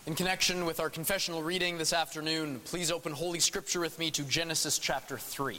In connection with our confessional reading this afternoon, please open Holy Scripture with me to Genesis chapter 3.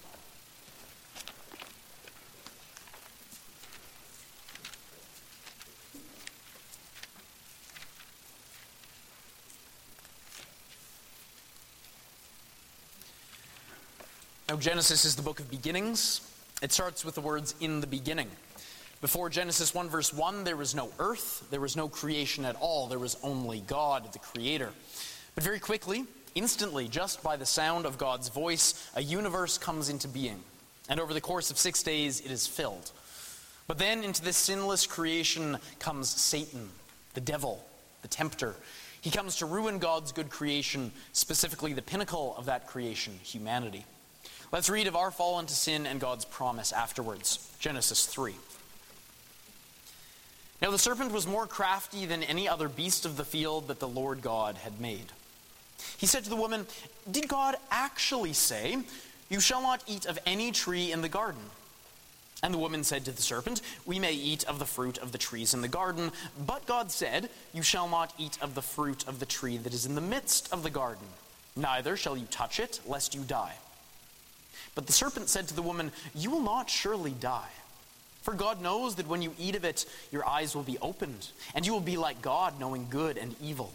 Now, Genesis is the book of beginnings. It starts with the words, "in the beginning." Before Genesis 1 verse 1, there was no earth, there was no creation at all, there was only God, the Creator. But very quickly, instantly, just by the sound of God's voice, a universe comes into being. And over the course of 6 days, it is filled. But then into this sinless creation comes Satan, the devil, the tempter. He comes to ruin God's good creation, specifically the pinnacle of that creation, humanity. Let's read of our fall into sin and God's promise afterwards. Genesis 3. Now the serpent was more crafty than any other beast of the field that the Lord God had made. He said to the woman, "Did God actually say, 'You shall not eat of any tree in the garden'?" And the woman said to the serpent, "We may eat of the fruit of the trees in the garden, but God said, 'You shall not eat of the fruit of the tree that is in the midst of the garden. Neither shall you touch it, lest you die.' But the serpent said to the woman, 'You will not surely die. For God knows that when you eat of it, your eyes will be opened, and you will be like God, knowing good and evil.'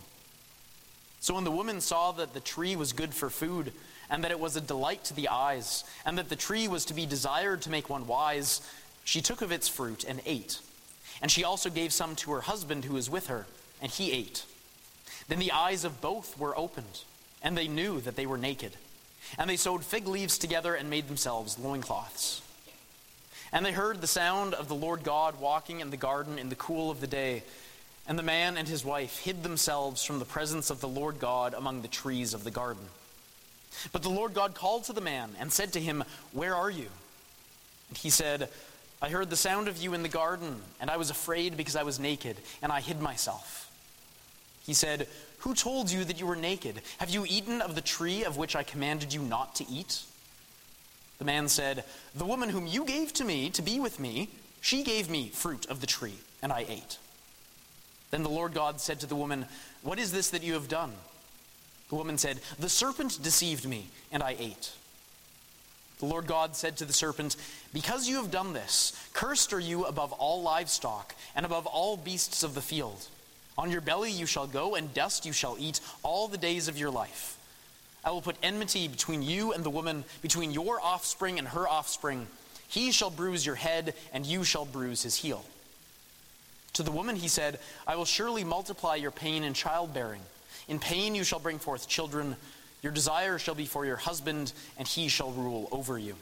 So when the woman saw that the tree was good for food, and that it was a delight to the eyes, and that the tree was to be desired to make one wise, she took of its fruit and ate. And she also gave some to her husband who was with her, and he ate. Then the eyes of both were opened, and they knew that they were naked. And they sewed fig leaves together and made themselves loincloths. And they heard the sound of the Lord God walking in the garden in the cool of the day. And the man and his wife hid themselves from the presence of the Lord God among the trees of the garden. But the Lord God called to the man and said to him, 'Where are you?' And he said, 'I heard the sound of you in the garden, and I was afraid because I was naked, and I hid myself.' He said, 'Who told you that you were naked? Have you eaten of the tree of which I commanded you not to eat?' The man said, 'The woman whom you gave to me to be with me, she gave me fruit of the tree, and I ate.' Then the Lord God said to the woman, 'What is this that you have done?' The woman said, 'The serpent deceived me, and I ate.' The Lord God said to the serpent, 'Because you have done this, cursed are you above all livestock, and above all beasts of the field. On your belly you shall go, and dust you shall eat all the days of your life. I will put enmity between you and the woman, between your offspring and her offspring. He shall bruise your head, and you shall bruise his heel.' To the woman he said, 'I will surely multiply your pain in childbearing. In pain you shall bring forth children. Your desire shall be for your husband, and he shall rule over you.'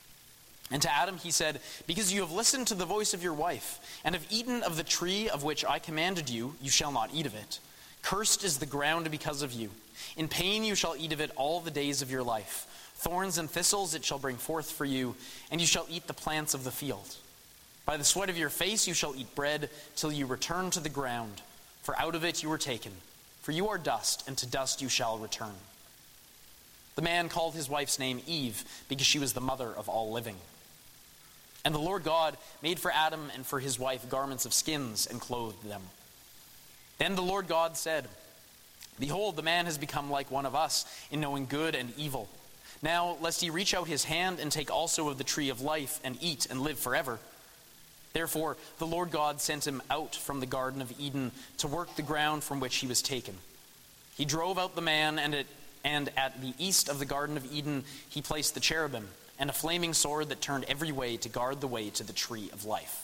And to Adam he said, 'Because you have listened to the voice of your wife, and have eaten of the tree of which I commanded you, you shall not eat of it. Cursed is the ground because of you. In pain you shall eat of it all the days of your life. Thorns and thistles it shall bring forth for you, and you shall eat the plants of the field. By the sweat of your face you shall eat bread, till you return to the ground. For out of it you were taken. For you are dust, and to dust you shall return.' The man called his wife's name Eve, because she was the mother of all living. And the Lord God made for Adam and for his wife garments of skins, and clothed them. Then the Lord God said, 'Behold, the man has become like one of us in knowing good and evil. Now, lest he reach out his hand and take also of the tree of life and eat and live forever.' Therefore, the Lord God sent him out from the Garden of Eden to work the ground from which he was taken. He drove out the man, and at the east of the Garden of Eden he placed the cherubim and a flaming sword that turned every way to guard the way to the tree of life."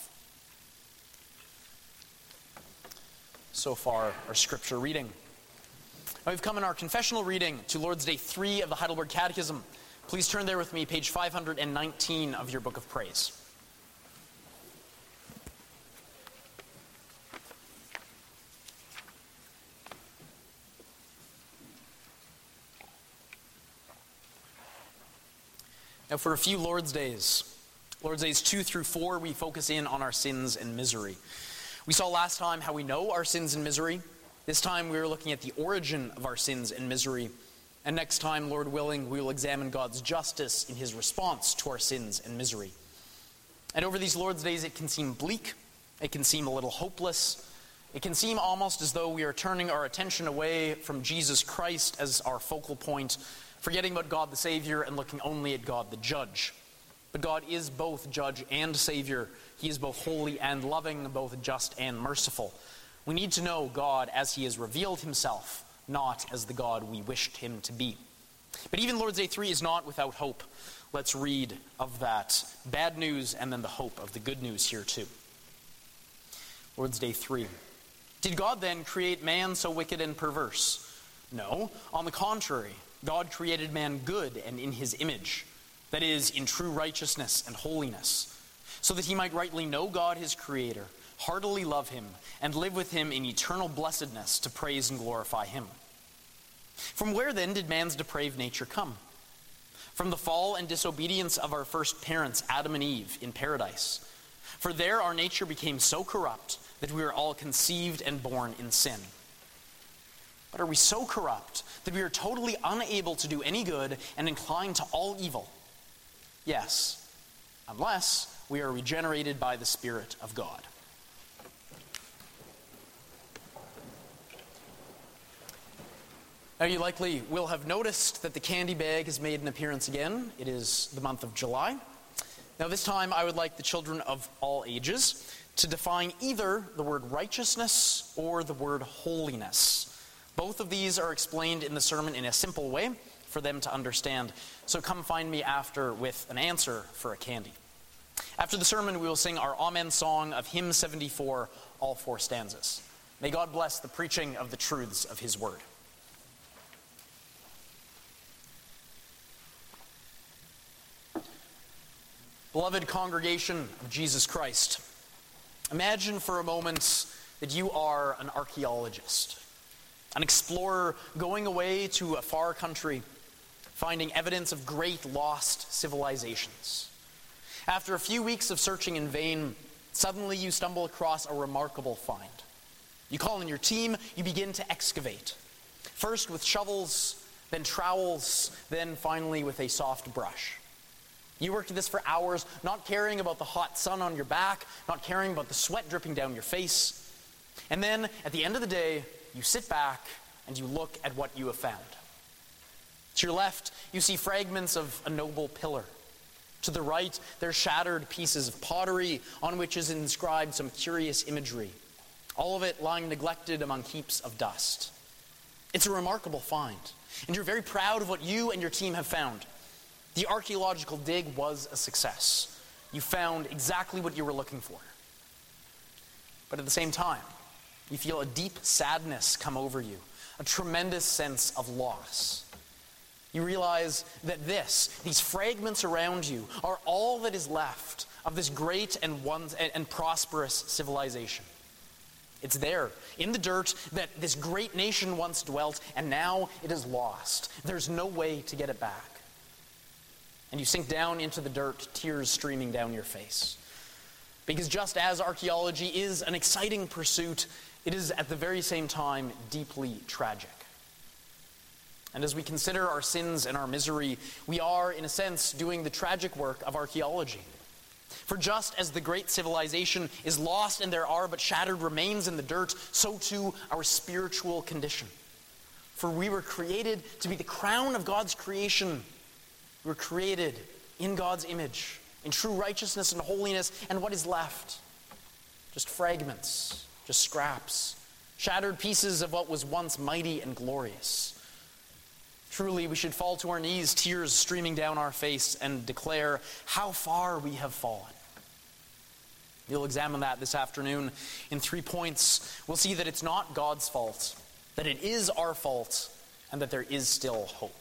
So far, our scripture reading. Now we've come in our confessional reading to Lord's Day 3 of the Heidelberg Catechism. Please turn there with me, page 519 of your Book of Praise. Now for a few Lord's Days 2 through 4, we focus in on our sins and misery. We saw last time how we know our sins and misery. This time we are looking at the origin of our sins and misery. And next time, Lord willing, we will examine God's justice in his response to our sins and misery. And over these Lord's Days, it can seem bleak. It can seem a little hopeless. It can seem almost as though we are turning our attention away from Jesus Christ as our focal point, forgetting about God the Savior and looking only at God the Judge. But God is both Judge and Savior. He is both holy and loving, both just and merciful. We need to know God as he has revealed himself, not as the God we wished him to be. But even Lord's Day 3 is not without hope. Let's read of that bad news and then the hope of the good news here too. Lord's Day 3. Did God then create man so wicked and perverse? No. On the contrary, God created man good and in his image, that is, in true righteousness and holiness, so that he might rightly know God his Creator, heartily love him, and live with him in eternal blessedness to praise and glorify him. From where then did man's depraved nature come? From the fall and disobedience of our first parents, Adam and Eve, in paradise. For there our nature became so corrupt that we are all conceived and born in sin. But are we so corrupt that we are totally unable to do any good and inclined to all evil? Yes, unless we are regenerated by the Spirit of God. Now, you likely will have noticed that the candy bag has made an appearance again. It is the month of July. Now, this time I would like the children of all ages to define either the word righteousness or the word holiness. Both of these are explained in the sermon in a simple way for them to understand. So come find me after with an answer for a candy. After the sermon, we will sing our Amen song of hymn 74, all 4 stanzas. May God bless the preaching of the truths of his word. Beloved congregation of Jesus Christ, imagine for a moment that you are an archaeologist, an explorer going away to a far country, finding evidence of great lost civilizations. After a few weeks of searching in vain, suddenly you stumble across a remarkable find. You call in your team, you begin to excavate. First with shovels, then trowels, then finally with a soft brush. You worked at this for hours, not caring about the hot sun on your back, not caring about the sweat dripping down your face. And then, at the end of the day, you sit back and you look at what you have found. To your left, you see fragments of a noble pillar. To the right, there are shattered pieces of pottery on which is inscribed some curious imagery, all of it lying neglected among heaps of dust. It's a remarkable find, and you're very proud of what you and your team have found. The archaeological dig was a success. You found exactly what you were looking for. But at the same time, you feel a deep sadness come over you, a tremendous sense of loss. You realize that these fragments around you, are all that is left of this great and prosperous civilization. It's there, in the dirt, that this great nation once dwelt, and now it is lost. There's no way to get it back. And you sink down into the dirt, tears streaming down your face. Because just as archaeology is an exciting pursuit, it is at the very same time deeply tragic. And as we consider our sins and our misery, we are, in a sense, doing the tragic work of archaeology. For just as the great civilization is lost and there are but shattered remains in the dirt, so too our spiritual condition. For we were created to be the crown of God's creation. We were created in God's image, in true righteousness and holiness, and what is left? Just fragments, just scraps, shattered pieces of what was once mighty and glorious. Truly, we should fall to our knees, tears streaming down our face, and declare how far we have fallen. We'll examine that this afternoon in 3 points. We'll see that it's not God's fault, that it is our fault, and that there is still hope.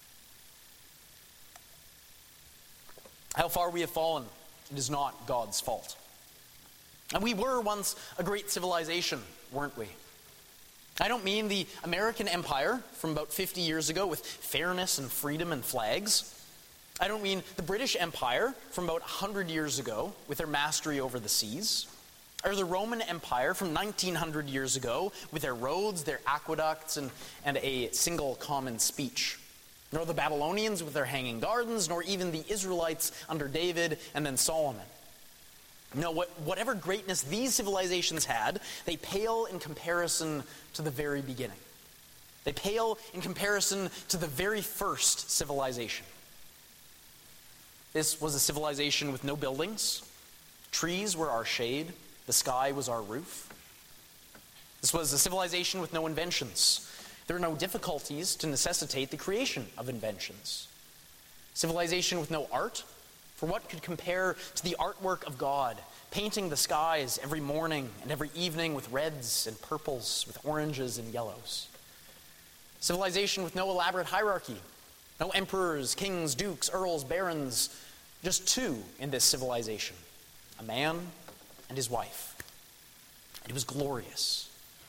How far we have fallen, it is not God's fault. And we were once a great civilization, weren't we? I don't mean the American Empire from about 50 years ago with fairness and freedom and flags. I don't mean the British Empire from about 100 years ago with their mastery over the seas. Or the Roman Empire from 1900 years ago with their roads, their aqueducts, and a single common speech. Nor the Babylonians with their hanging gardens, nor even the Israelites under David and then Solomon. No, whatever greatness these civilizations had, they pale in comparison to the very beginning. They pale in comparison to the very first civilization. This was a civilization with no buildings. Trees were our shade. The sky was our roof. This was a civilization with no inventions. There were no difficulties to necessitate the creation of inventions. Civilization with no art. For what could compare to the artwork of God, painting the skies every morning and every evening with reds and purples, with oranges and yellows? Civilization with no elaborate hierarchy, no emperors, kings, dukes, earls, barons, just two in this civilization, a man and his wife. It was glorious.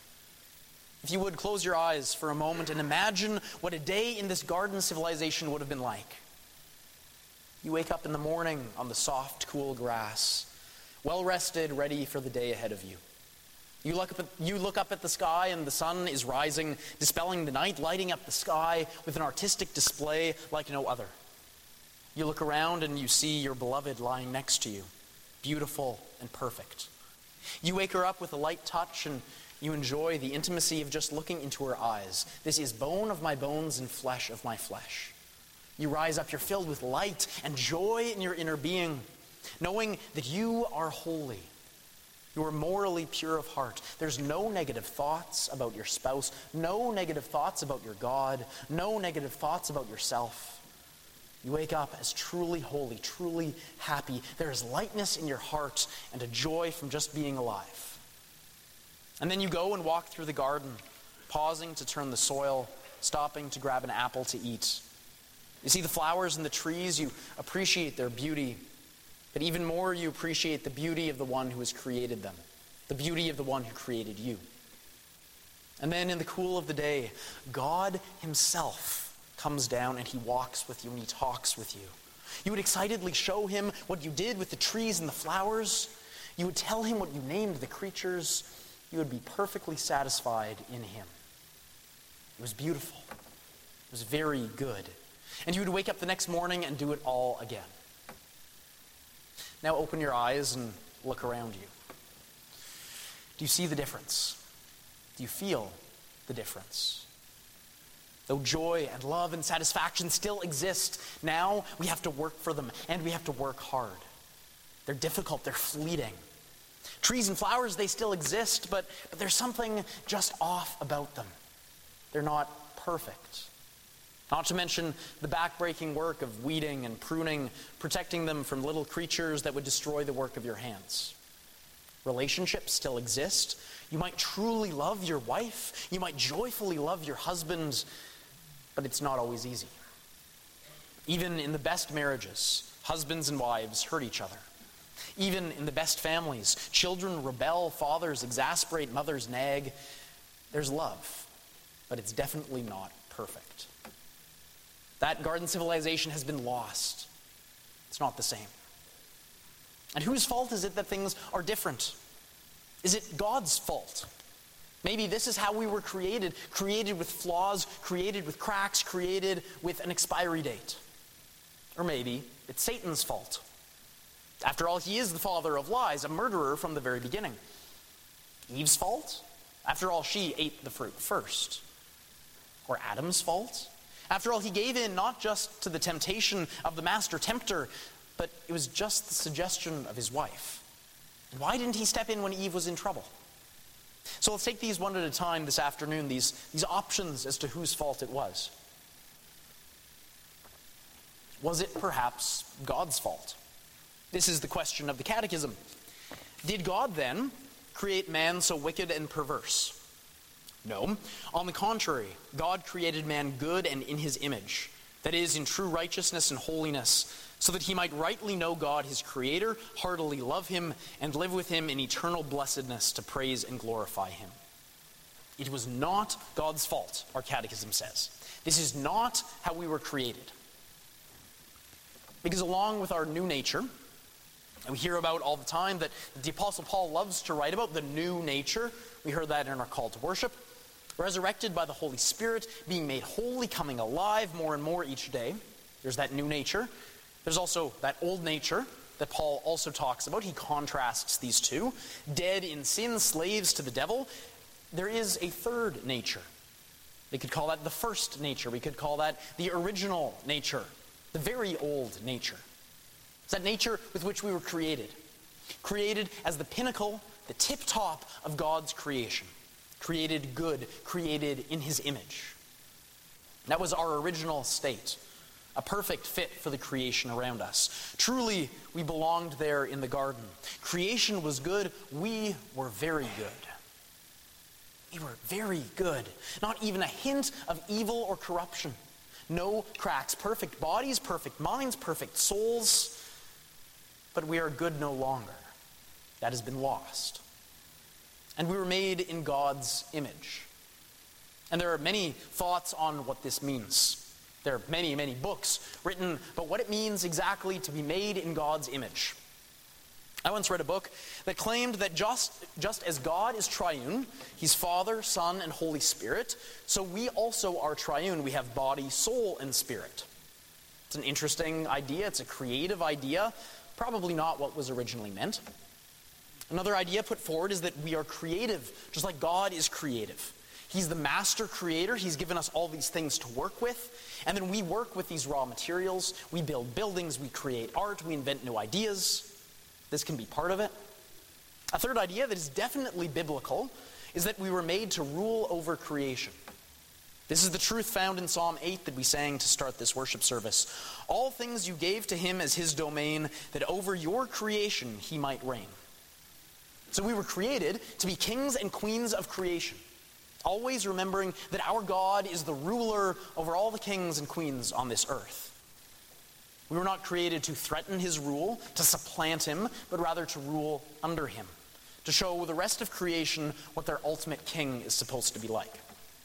If you would, close your eyes for a moment and imagine what a day in this garden civilization would have been like. You wake up in the morning on the soft, cool grass, well-rested, ready for the day ahead of you. You look up at the sky and the sun is rising, dispelling the night, lighting up the sky with an artistic display like no other. You look around and you see your beloved lying next to you, beautiful and perfect. You wake her up with a light touch and you enjoy the intimacy of just looking into her eyes. This is bone of my bones and flesh of my flesh. You rise up, you're filled with light and joy in your inner being, knowing that you are holy. You are morally pure of heart. There's no negative thoughts about your spouse, no negative thoughts about your God, no negative thoughts about yourself. You wake up as truly holy, truly happy. There is lightness in your heart and a joy from just being alive. And then you go and walk through the garden, pausing to turn the soil, stopping to grab an apple to eat. You see the flowers and the trees, you appreciate their beauty, but even more you appreciate the beauty of the one who has created them, the beauty of the one who created you. And then in the cool of the day, God himself comes down and he walks with you and he talks with you. You would excitedly show him what you did with the trees and the flowers. You would tell him what you named the creatures. You would be perfectly satisfied in him. It was beautiful. It was very good. And you would wake up the next morning and do it all again. Now open your eyes and look around you. Do you see the difference? Do you feel the difference? Though joy and love and satisfaction still exist, now we have to work for them, and we have to work hard. They're difficult, they're fleeting. Trees and flowers, they still exist, but there's something just off about them. They're not perfect. Not to mention the back-breaking work of weeding and pruning, protecting them from little creatures that would destroy the work of your hands. Relationships still exist. You might truly love your wife. You might joyfully love your husband, but it's not always easy. Even in the best marriages, husbands and wives hurt each other. Even in the best families, children rebel, fathers exasperate, mothers nag. There's love, but it's definitely not perfect. That garden civilization has been lost. It's not the same. And whose fault is it that things are different? Is it God's fault? Maybe this is how we were created with flaws, created with cracks, created with an expiry date. Or maybe it's Satan's fault. After all, he is the father of lies, a murderer from the very beginning. Eve's fault? After all, she ate the fruit first. Or Adam's fault? After all, he gave in not just to the temptation of the master tempter, but it was just the suggestion of his wife. And why didn't he step in when Eve was in trouble? So let's take these one at a time this afternoon, these options as to whose fault it was. Was it perhaps God's fault? This is the question of the Catechism. Did God then create man so wicked and perverse? No. On the contrary, God created man good and in his image, that is, in true righteousness and holiness, so that he might rightly know God, his Creator, heartily love him, and live with him in eternal blessedness to praise and glorify him. It was not God's fault, our Catechism says. This is not how we were created. Because along with our new nature, and we hear about all the time that the Apostle Paul loves to write about the new nature. We heard that in our call to worship. Resurrected by the Holy Spirit, being made holy, coming alive more and more each day. There's that new nature. There's also that old nature, that Paul also talks about. He contrasts these two. Dead in sin, slaves to the devil. There is a third nature. We could call that the first nature. We could call that the original nature, the very old nature. It's that nature with which we were created. Created as the pinnacle, the tip-top of God's creation. Created good, created in his image. That was our original state, a perfect fit for the creation around us. Truly, we belonged there in the garden. Creation was good. We were very good. We were very good. Not even a hint of evil or corruption. No cracks. Perfect bodies, perfect minds, perfect souls. But we are good no longer. That has been lost. And we were made in God's image. And there are many thoughts on what this means. There are many, many books written about what it means exactly to be made in God's image. I once read a book that claimed that just as God is triune, he's Father, Son, and Holy Spirit, so we also are triune. We have body, soul, and spirit. It's an interesting idea. It's a creative idea. Probably not what was originally meant. Another idea put forward is that we are creative, just like God is creative. He's the master creator. He's given us all these things to work with. And then we work with these raw materials. We build buildings. We create art. We invent new ideas. This can be part of it. A third idea that is definitely biblical is that we were made to rule over creation. This is the truth found in Psalm 8 that we sang to start this worship service. All things you gave to him as his domain, that over your creation he might reign. So we were created to be kings and queens of creation. Always remembering that our God is the ruler over all the kings and queens on this earth. We were not created to threaten his rule, to supplant him, but rather to rule under him, to show the rest of creation what their ultimate king is supposed to be like.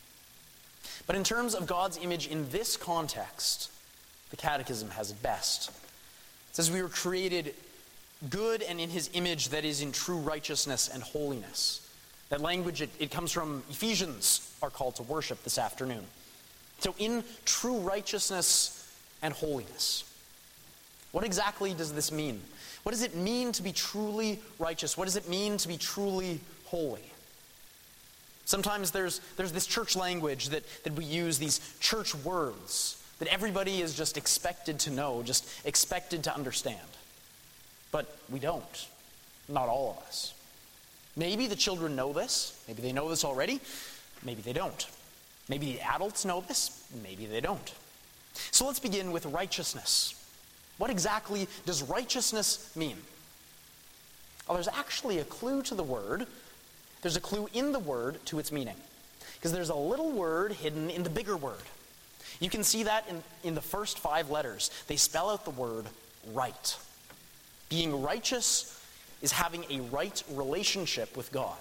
But in terms of God's image in this context, the Catechism has it best. It says we were created good and in his image that is in true righteousness and holiness. That language, it comes from Ephesians, our call to worship this afternoon. So in true righteousness and holiness. What exactly does this mean? What does it mean to be truly righteous? What does it mean to be truly holy? Sometimes there's this church language that we use, these church words, that everybody is just expected to know, just expected to understand. But we don't. Not all of us. Maybe the children know this. Maybe they know this already. Maybe they don't. Maybe the adults know this. Maybe they don't. So let's begin with righteousness. What exactly does righteousness mean? Well, there's actually a clue to the word. There's a clue in the word to its meaning. Because there's a little word hidden in the bigger word. You can see that in the first 5 letters. They spell out the word right. Being righteous is having a right relationship with God.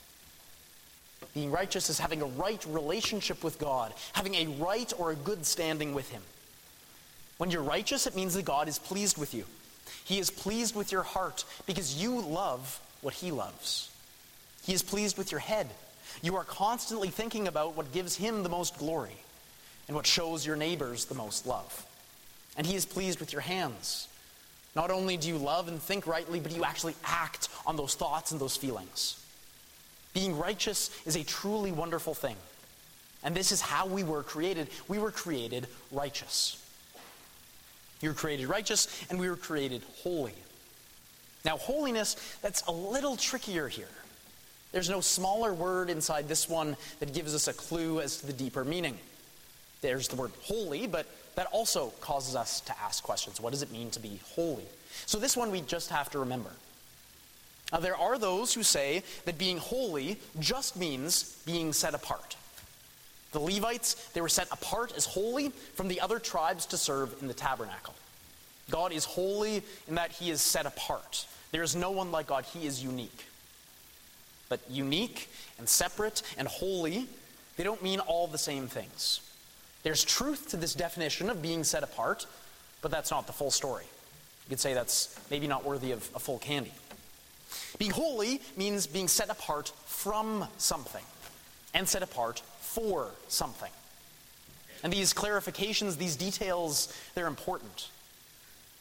Being righteous is having a right relationship with God, having a right or a good standing with him. When you're righteous, it means that God is pleased with you. He is pleased with your heart because you love what he loves. He is pleased with your head. You are constantly thinking about what gives him the most glory and what shows your neighbors the most love. And he is pleased with your hands. Not only do you love and think rightly, but you actually act on those thoughts and those feelings. Being righteous is a truly wonderful thing. And this is how we were created. We were created righteous. You were created righteous, and we were created holy. Now, holiness, that's a little trickier here. There's no smaller word inside this one that gives us a clue as to the deeper meaning. There's the word holy, but that also causes us to ask questions. What does it mean to be holy? So this one we just have to remember. Now, there are those who say that being holy just means being set apart. The Levites, they were set apart as holy from the other tribes to serve in the tabernacle. God is holy in that he is set apart. There is no one like God. He is unique. But unique and separate and holy, they don't mean all the same things. There's truth to this definition of being set apart, but that's not the full story. You could say that's maybe not worthy of a full candy. Being holy means being set apart from something and set apart for something. And these clarifications, these details, they're important.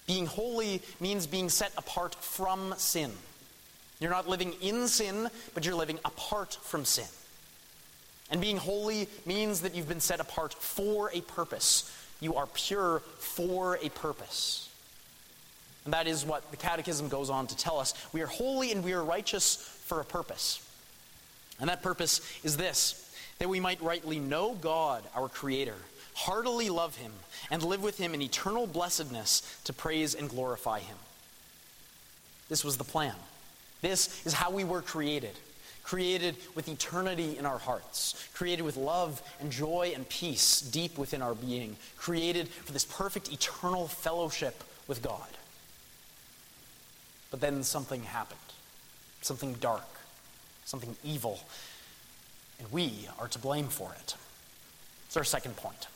Being holy means being set apart from sin. You're not living in sin, but you're living apart from sin. And being holy means that you've been set apart for a purpose. You are pure for a purpose. And that is what the Catechism goes on to tell us. We are holy and we are righteous for a purpose. And that purpose is this, that we might rightly know God, our Creator, heartily love Him, and live with Him in eternal blessedness to praise and glorify Him. This was the plan. This is how we were created. Created with eternity in our hearts. Created with love and joy and peace deep within our being. Created for this perfect eternal fellowship with God. But then something happened. Something dark. Something evil. And we are to blame for it. It's our second point.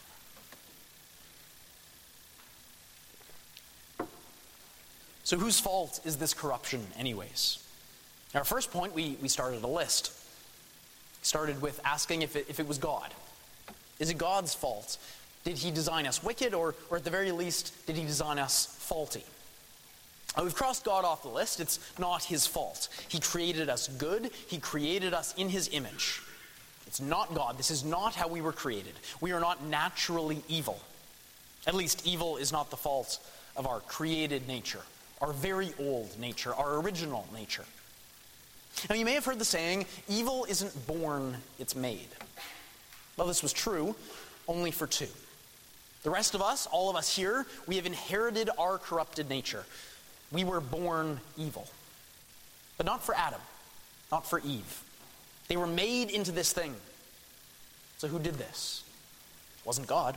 So whose fault is this corruption anyways? Our first point, we started a list. We started with asking if it was God. Is it God's fault? Did He design us wicked, or at the very least, did He design us faulty? We've crossed God off the list. It's not His fault. He created us good. He created us in His image. It's not God. This is not how we were created. We are not naturally evil. At least evil is not the fault of our created nature. Our very old nature, our original nature. Now you may have heard the saying, evil isn't born, it's made. Well, this was true, only for two. The rest of us, all of us here, we have inherited our corrupted nature. We were born evil. But not for Adam, not for Eve. They were made into this thing. So who did this? It wasn't God.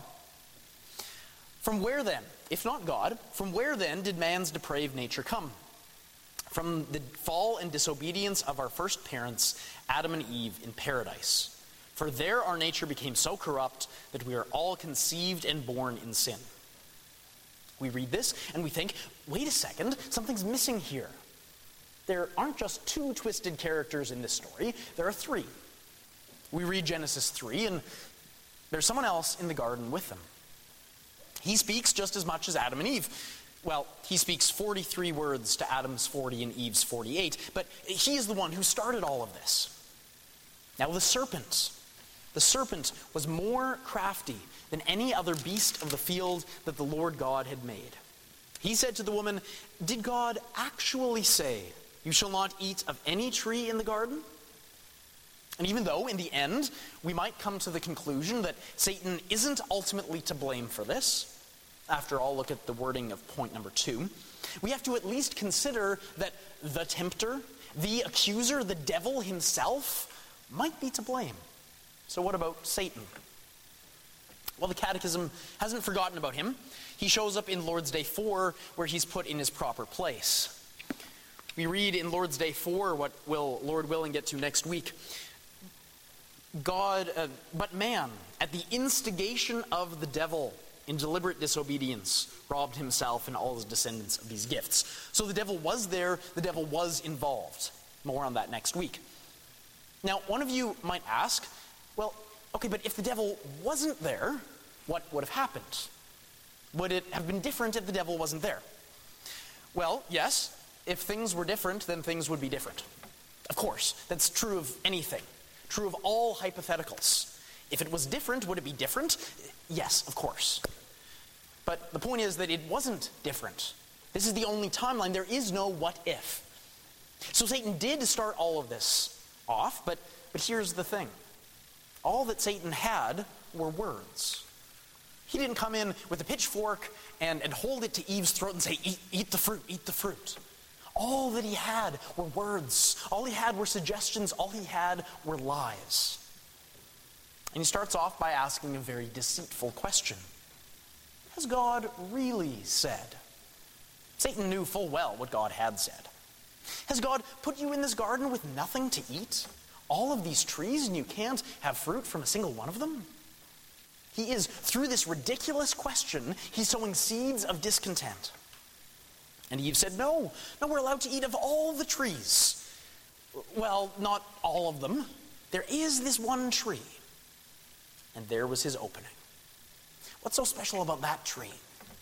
From where then, if not God, from where then did man's depraved nature come? From the fall and disobedience of our first parents, Adam and Eve, in paradise. For there our nature became so corrupt that we are all conceived and born in sin. We read this and we think, wait a second, something's missing here. There aren't just two twisted characters in this story, there are three. We read Genesis 3 and there's someone else in the garden with them. He speaks just as much as Adam and Eve. Well, he speaks 43 words to Adam's 40 and Eve's 48, but he is the one who started all of this. Now the serpent was more crafty than any other beast of the field that the Lord God had made. He said to the woman, "Did God actually say, 'You shall not eat of any tree in the garden'?" And even though, in the end, we might come to the conclusion that Satan isn't ultimately to blame for this, after all, look at the wording of point number 2, we have to at least consider that the tempter, the accuser, the devil himself, might be to blame. So what about Satan? Well, the Catechism hasn't forgotten about him. He shows up in Lord's Day 4, where he's put in his proper place. We read in Lord's Day 4, what we'll, Lord willing, get to next week. But man, at the instigation of the devil, in deliberate disobedience, robbed himself and all his descendants of these gifts. So the devil was there, the devil was involved. More on that next week. Now, one of you might ask, well, okay, but if the devil wasn't there, what would have happened? Would it have been different if the devil wasn't there? Well, yes, if things were different, then things would be different. Of course, that's true of anything. True of all hypotheticals. If it was different, would it be different? Yes, of course. But the point is that it wasn't different. This is the only timeline. There is no what if. So Satan did start all of this off, but here's the thing. All that Satan had were words. He didn't come in with a pitchfork and hold it to Eve's throat and say, eat the fruit, eat the fruit. All that he had were words. All he had were suggestions. All he had were lies. And he starts off by asking a very deceitful question. Has God really said? Satan knew full well what God had said. Has God put you in this garden with nothing to eat? All of these trees and you can't have fruit from a single one of them? He is, through this ridiculous question, he's sowing seeds of discontent. And Eve said, no, we're allowed to eat of all the trees. Well, not all of them. There is this one tree. And there was his opening. What's so special about that tree?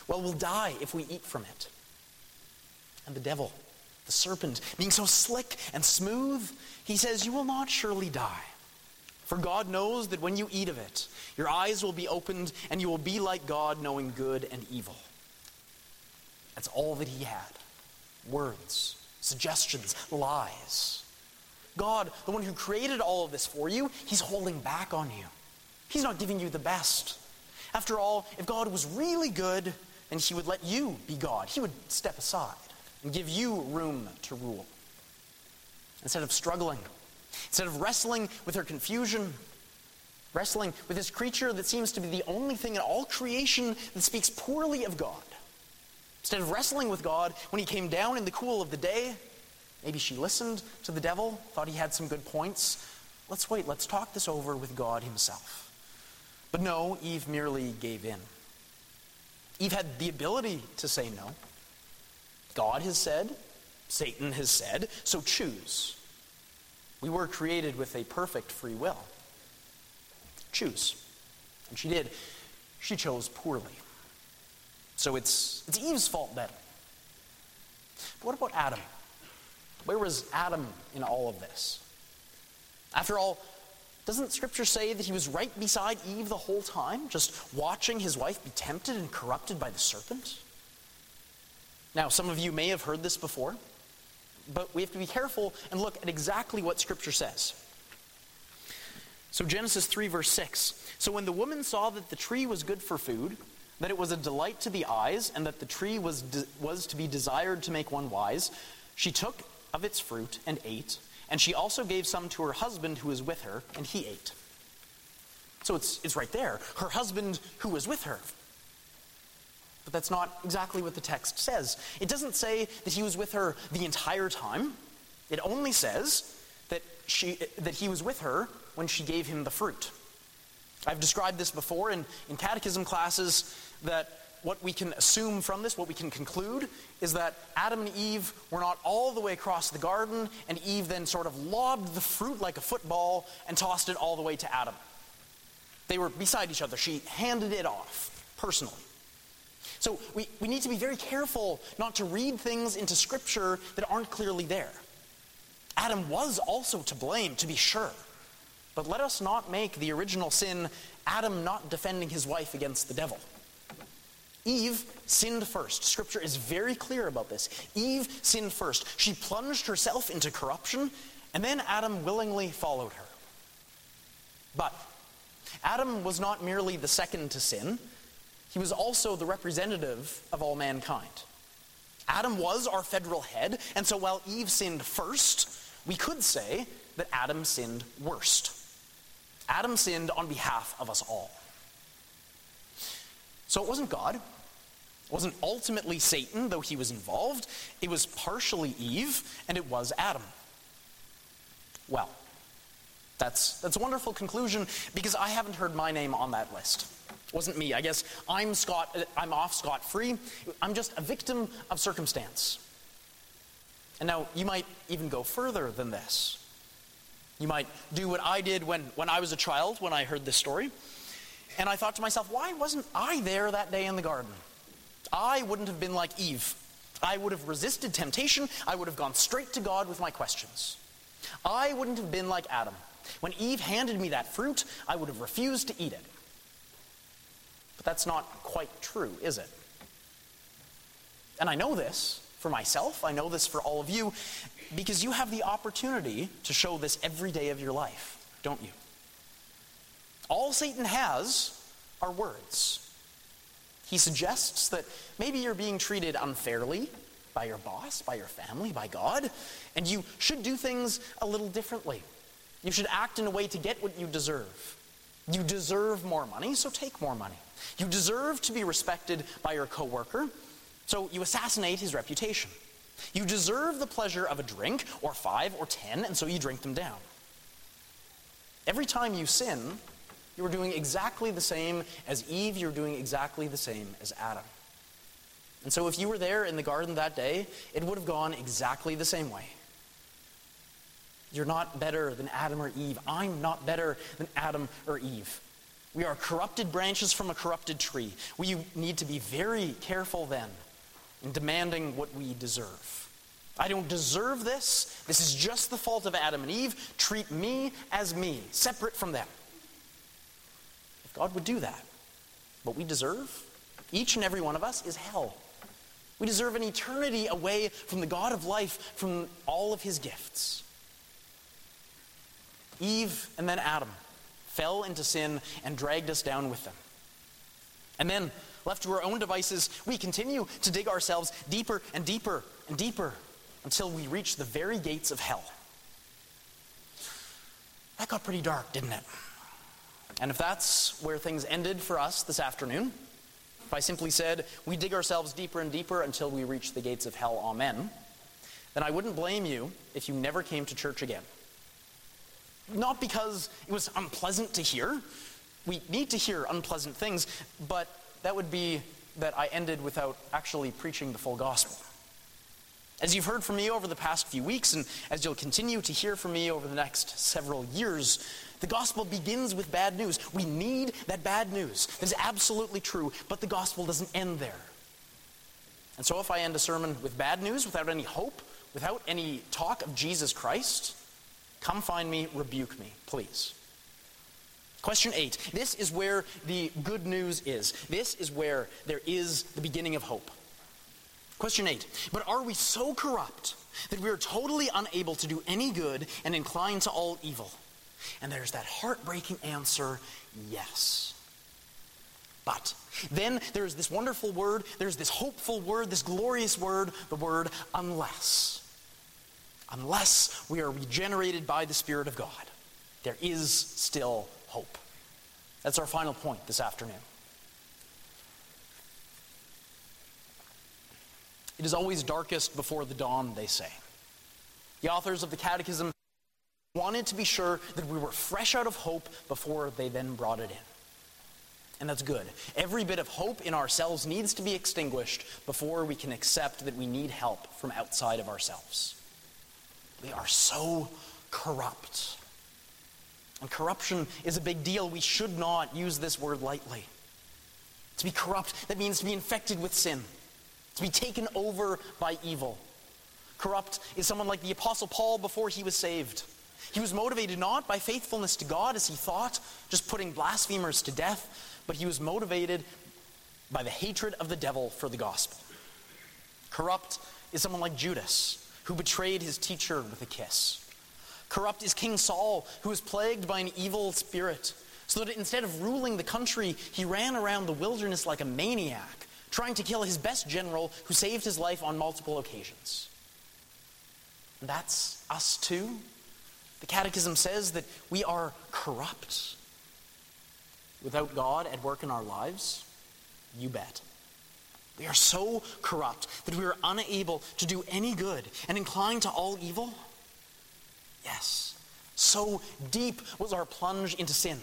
Well, we'll die if we eat from it. And the devil, the serpent, being so slick and smooth, he says, you will not surely die. For God knows that when you eat of it, your eyes will be opened and you will be like God, knowing good and evil. That's all that he had. Words, suggestions, lies. God, the one who created all of this for you, he's holding back on you. He's not giving you the best. After all, if God was really good, then he would let you be God. He would step aside and give you room to rule. Instead of struggling, instead of wrestling with her confusion, wrestling with this creature that seems to be the only thing in all creation that speaks poorly of God, instead of wrestling with God when he came down in the cool of the day, maybe she listened to the devil, thought he had some good points. Let's wait, let's talk this over with God himself. But no, Eve merely gave in. Eve had the ability to say no. God has said, Satan has said, so choose. We were created with a perfect free will. Choose. And she did. She chose poorly. So it's Eve's fault then. But what about Adam? Where was Adam in all of this? After all, doesn't Scripture say that he was right beside Eve the whole time, just watching his wife be tempted and corrupted by the serpent? Now, some of you may have heard this before, but we have to be careful and look at exactly what Scripture says. So Genesis 3, verse 6. So when the woman saw that the tree was good for food, that it was a delight to the eyes, and that the tree was to be desired to make one wise, she took of its fruit and ate, and she also gave some to her husband who was with her, and he ate. So it's right there. Her husband who was with her. But that's not exactly what the text says. It doesn't say that he was with her the entire time. It only says that he was with her when she gave him the fruit. I've described this before in catechism classes, that what we can assume from this, what we can conclude, is that Adam and Eve were not all the way across the garden, and Eve then sort of lobbed the fruit like a football and tossed it all the way to Adam. They were beside each other. She handed it off personally. So we need to be very careful not to read things into Scripture that aren't clearly there. Adam was also to blame, to be sure. But let us not make the original sin Adam not defending his wife against the devil. Eve sinned first. Scripture is very clear about this. Eve sinned first. She plunged herself into corruption, and then Adam willingly followed her. But Adam was not merely the second to sin. He was also the representative of all mankind. Adam was our federal head, and so while Eve sinned first, we could say that Adam sinned worst. Adam sinned on behalf of us all. So it wasn't God. It wasn't ultimately Satan, though he was involved. It was partially Eve, and it was Adam. Well, that's a wonderful conclusion, because I haven't heard my name on that list. It wasn't me. I guess I'm off scot-free. I'm just a victim of circumstance. And now, you might even go further than this. You might do what I did when I was a child, when I heard this story. And I thought to myself, why wasn't I there that day in the garden? I wouldn't have been like Eve. I would have resisted temptation. I would have gone straight to God with my questions. I wouldn't have been like Adam. When Eve handed me that fruit, I would have refused to eat it. But that's not quite true, is it? And I know this for myself. I know this for all of you, because you have the opportunity to show this every day of your life, don't you? All Satan has are words. He suggests that maybe you're being treated unfairly by your boss, by your family, by God, and you should do things a little differently. You should act in a way to get what you deserve. You deserve more money, so take more money. You deserve to be respected by your coworker, so you assassinate his reputation. You deserve the pleasure of a drink, or 5 or 10, and so you drink them down. Every time you sin, you are doing exactly the same as Eve. You're doing exactly the same as Adam. And so if you were there in the garden that day, it would have gone exactly the same way. You're not better than Adam or Eve. I'm not better than Adam or Eve. We are corrupted branches from a corrupted tree. We need to be very careful then in demanding what we deserve. I don't deserve this. This is just the fault of Adam and Eve. Treat me as me, separate from them. If God would do that, what we deserve, each and every one of us, is hell. We deserve an eternity away from the God of life, from all of his gifts. Eve and then Adam fell into sin and dragged us down with them. And then, left to our own devices, we continue to dig ourselves deeper and deeper and deeper until we reach the very gates of hell. That got pretty dark, didn't it? And if that's where things ended for us this afternoon, if I simply said, we dig ourselves deeper and deeper until we reach the gates of hell, amen, then I wouldn't blame you if you never came to church again. Not because it was unpleasant to hear. We need to hear unpleasant things, but that would be that I ended without actually preaching the full gospel. As you've heard from me over the past few weeks, and as you'll continue to hear from me over the next several years, the gospel begins with bad news. We need that bad news. That is absolutely true, but the gospel doesn't end there. And so if I end a sermon with bad news, without any hope, without any talk of Jesus Christ, come find me, rebuke me, please. Question 8. This is where the good news is. This is where there is the beginning of hope. Question 8. But are we so corrupt that we are totally unable to do any good and inclined to all evil? And there's that heartbreaking answer, yes. But then there's this wonderful word, there's this hopeful word, this glorious word, the word unless. Unless we are regenerated by the Spirit of God, there is still hope. That's our final point this afternoon. It is always darkest before the dawn, they say. The authors of the Catechism wanted to be sure that we were fresh out of hope before they then brought it in. And that's good. Every bit of hope in ourselves needs to be extinguished before we can accept that we need help from outside of ourselves. We are so corrupt. And corruption is a big deal. We should not use this word lightly. To be corrupt, that means to be infected with sin. To be taken over by evil. Corrupt is someone like the Apostle Paul before he was saved. He was motivated not by faithfulness to God as he thought, just putting blasphemers to death, but he was motivated by the hatred of the devil for the gospel. Corrupt is someone like Judas, who betrayed his teacher with a kiss. Corrupt is King Saul, who was plagued by an evil spirit, so that instead of ruling the country, he ran around the wilderness like a maniac, trying to kill his best general who saved his life on multiple occasions. And that's us too. The Catechism says that we are corrupt. Without God at work in our lives, you bet. We are so corrupt that we are unable to do any good and inclined to all evil. Yes, so deep was our plunge into sin.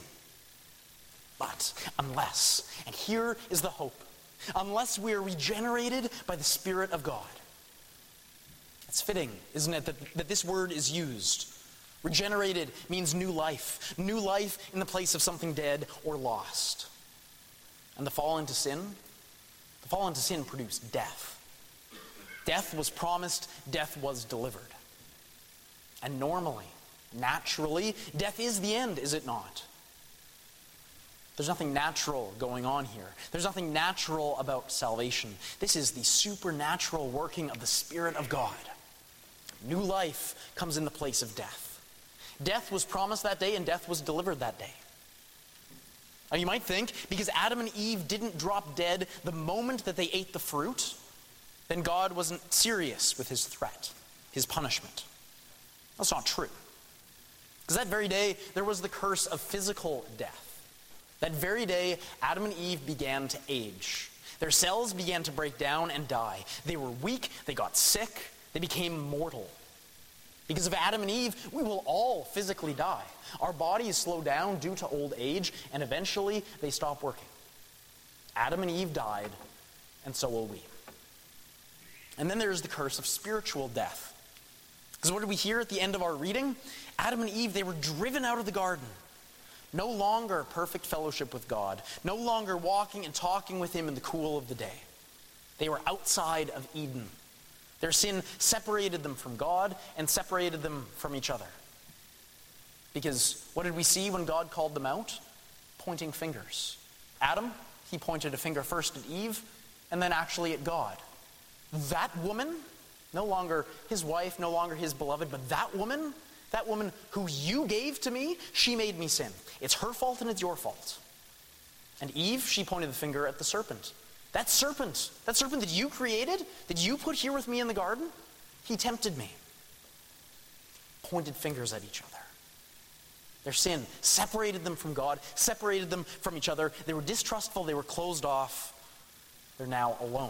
But unless, and here is the hope, unless we are regenerated by the Spirit of God. It's fitting, isn't it, that this word is used. Regenerated means new life in the place of something dead or lost. And the fall into sin produced death. Death was promised, death was delivered. And normally, naturally, death is the end, is it not? There's nothing natural going on here. There's nothing natural about salvation. This is the supernatural working of the Spirit of God. New life comes in the place of death. Death was promised that day and death was delivered that day. Now you might think, because Adam and Eve didn't drop dead the moment that they ate the fruit, then God wasn't serious with his threat, his punishment. That's not true. Because that very day, there was the curse of physical death. That very day, Adam and Eve began to age. Their cells began to break down and die. They were weak, they got sick, they became mortal. Because of Adam and Eve, we will all physically die. Our bodies slow down due to old age, and eventually they stop working. Adam and Eve died, and so will we. And then there's the curse of spiritual death. Because what did we hear at the end of our reading? Adam and Eve, they were driven out of the garden. No longer perfect fellowship with God. No longer walking and talking with him in the cool of the day. They were outside of Eden. Their sin separated them from God and separated them from each other. Because what did we see when God called them out? Pointing fingers. Adam, he pointed a finger first at Eve and then actually at God. That woman, no longer his wife, no longer his beloved, but that woman who you gave to me, she made me sin. It's her fault and it's your fault. And Eve, she pointed the finger at the serpent. That serpent that you created, that you put here with me in the garden, he tempted me. Pointed fingers at each other. Their sin separated them from God, separated them from each other. They were distrustful, they were closed off. They're now alone.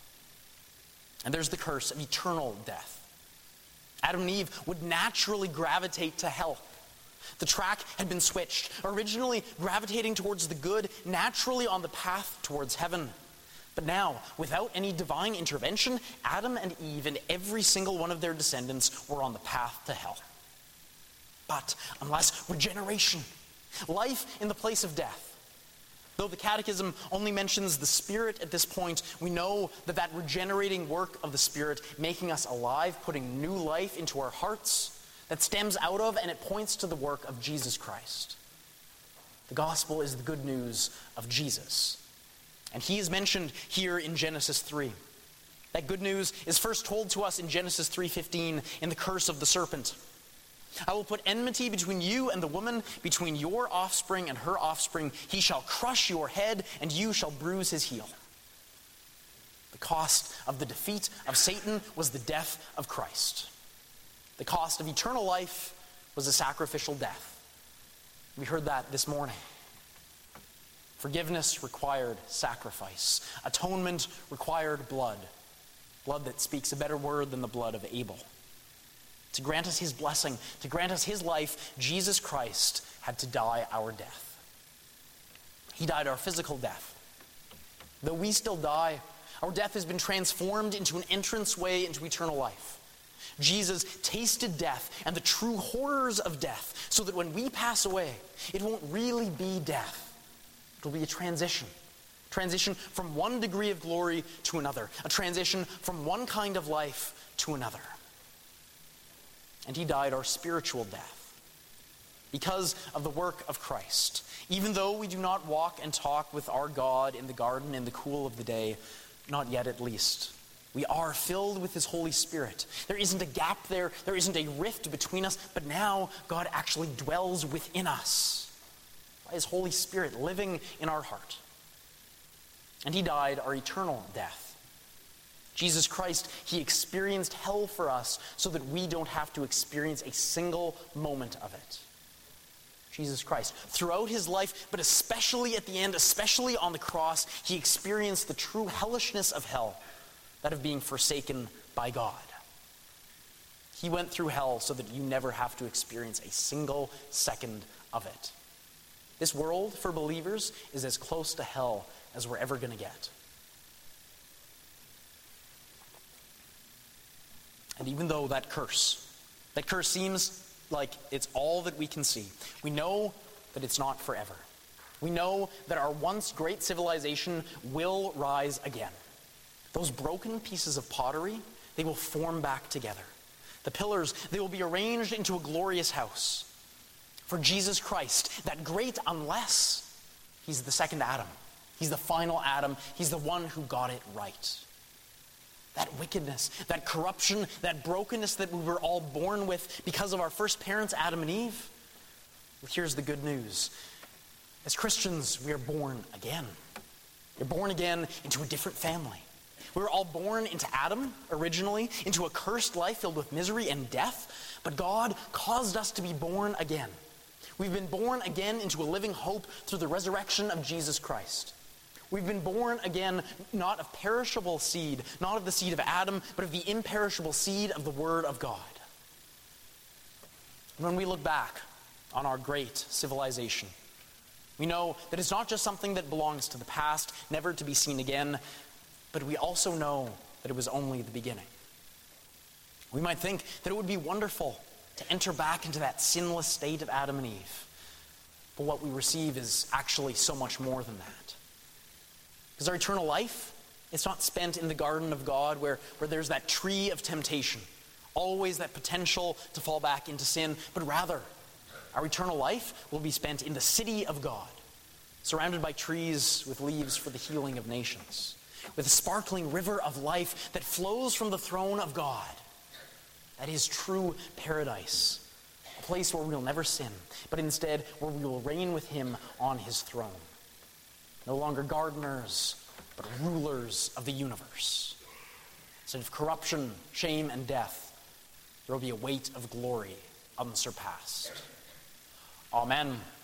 And there's the curse of eternal death. Adam and Eve would naturally gravitate to hell. The track had been switched, originally gravitating towards the good, naturally on the path towards heaven. But now, without any divine intervention, Adam and Eve and every single one of their descendants were on the path to hell. But unless regeneration, life in the place of death, though the Catechism only mentions the Spirit at this point, we know that regenerating work of the Spirit, making us alive, putting new life into our hearts, that stems out of and it points to the work of Jesus Christ. The gospel is the good news of Jesus. And he is mentioned here in Genesis 3. That good news is first told to us in Genesis 3:15 in the curse of the serpent. I will put enmity between you and the woman, between your offspring and her offspring. He shall crush your head, and you shall bruise his heel. The cost of the defeat of Satan was the death of Christ. The cost of eternal life was a sacrificial death. We heard that this morning. Forgiveness required sacrifice. Atonement required blood. Blood that speaks a better word than the blood of Abel. To grant us his blessing, to grant us his life, Jesus Christ had to die our death. He died our physical death. Though we still die, our death has been transformed into an entranceway into eternal life. Jesus tasted death and the true horrors of death, so that when we pass away, it won't really be death. It'll be a transition. Transition from one degree of glory to another. A transition from one kind of life to another. And he died our spiritual death because of the work of Christ. Even though we do not walk and talk with our God in the garden in the cool of the day, not yet at least, we are filled with his Holy Spirit. There isn't a gap there. There isn't a rift between us. But now God actually dwells within us by his Holy Spirit living in our heart. And he died our eternal death. Jesus Christ, he experienced hell for us so that we don't have to experience a single moment of it. Jesus Christ, throughout his life, but especially at the end, especially on the cross, he experienced the true hellishness of hell, that of being forsaken by God. He went through hell so that you never have to experience a single second of it. This world, for believers, is as close to hell as we're ever going to get. And even though that curse seems like it's all that we can see, we know that it's not forever. We know that our once great civilization will rise again. Those broken pieces of pottery, they will form back together. The pillars, they will be arranged into a glorious house. For Jesus Christ, that great unless, he's the second Adam. He's the final Adam. He's the one who got it right. That wickedness, that corruption, that brokenness that we were all born with because of our first parents, Adam and Eve. Well, here's the good news. As Christians, we are born again. We're born again into a different family. We were all born into Adam, originally, into a cursed life filled with misery and death. But God caused us to be born again. We've been born again into a living hope through the resurrection of Jesus Christ. We've been born again, not of perishable seed, not of the seed of Adam, but of the imperishable seed of the Word of God. When we look back on our great civilization, we know that it's not just something that belongs to the past, never to be seen again, but we also know that it was only the beginning. We might think that it would be wonderful to enter back into that sinless state of Adam and Eve. But what we receive is actually so much more than that. Because our eternal life, it's not spent in the garden of God where there's that tree of temptation, always that potential to fall back into sin, but rather our eternal life will be spent in the city of God, surrounded by trees with leaves for the healing of nations, with a sparkling river of life that flows from the throne of God. That is true paradise, a place where we will never sin, but instead where we will reign with him on his throne. No longer gardeners, but rulers of the universe. Instead of corruption, shame, and death, there will be a weight of glory unsurpassed. Amen.